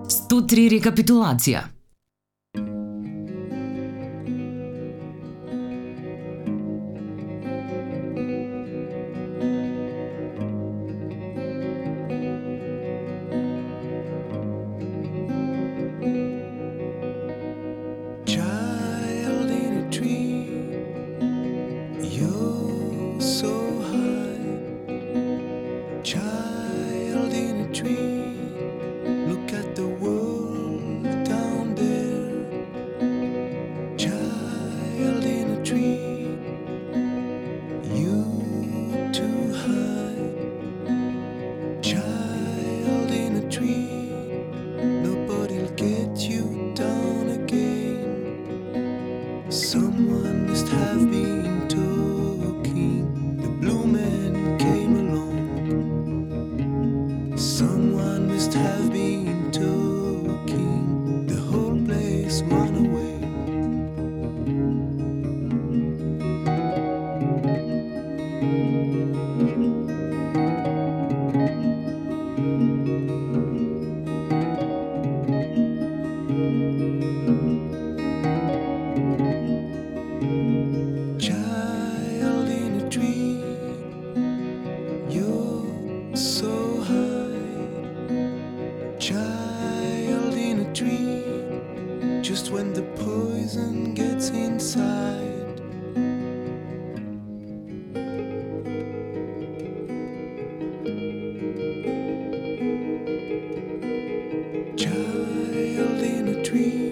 103 рекапитулација. Child in a tree, you're so high. Child in a tree, look at the world down there. Child in a tree, you too high. Child in a tree, nobody'll get you down again. Someone must have been talking. The blue man came along. Someone must have been talking. The whole place ran away. Child in a tree, you're so high. Child in a tree, just when the poison gets inside. Child in a tree.